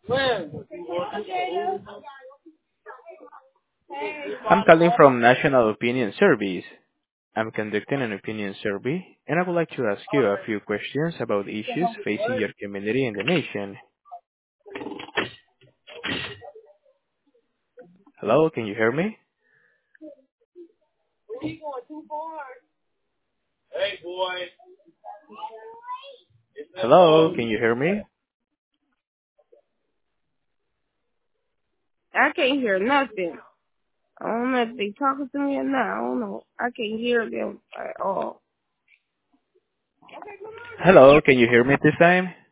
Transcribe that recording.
I'm calling from National Opinion Service. I'm conducting an opinion survey, and I would like to ask you a few questions about issues facing your community and the nation. Hello, can you hear me? Hello, can you hear me? I can't hear nothing. I don't know if they talking to me or not. I don't know. I can't hear them at all. Hello, can you hear me this time?